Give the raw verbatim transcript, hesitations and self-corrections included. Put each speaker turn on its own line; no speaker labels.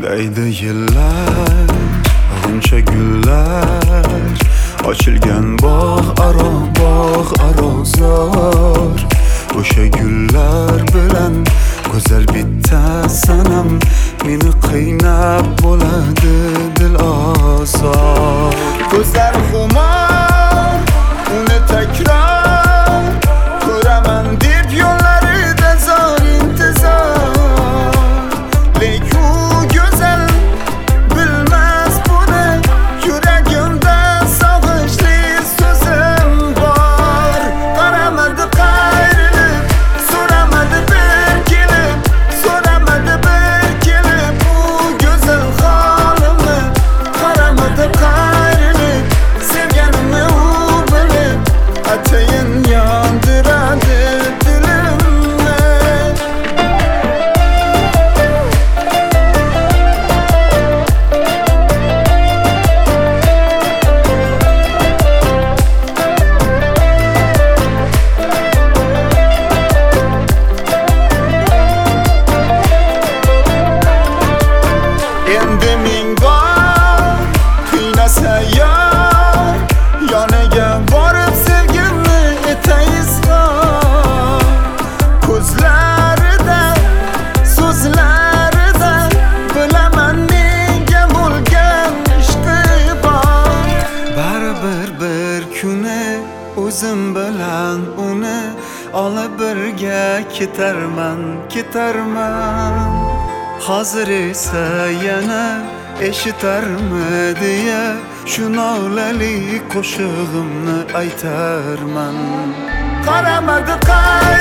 Deydi yillar, g'uncha gullar, ochilgan bog' aro, bog' aro zor. O'sha gullar bilan go'zal bitta sanam meni qiynab bo'ladi dil osor. Ko'zlar xumor, uni takror ko'raman deb yo'llarida zor intizor. Lek u go'zal bilmas buni, yuragimda sog'inchli so'zim bor. Qaramadi qayrilib, so'ramadi bir kelib, so'ramadi bir kelib u go'zal holimni. Qaramadi qayrilib, sevganimni u bilib, atayin yondiradi dilimni. Endi ming bor qiynasa yor, yoniga borib sevgimni etay izhor. Ko'zlarida, so'zlarida bilaman menga bo'lgan ishqi bor. Baribir bir kuni o'zim bilan uni olib birga ketarman, ketarman. Hozir esa yana eshitarmi deya shu nolali qo'shig'imni aytarman. Qaramadi qay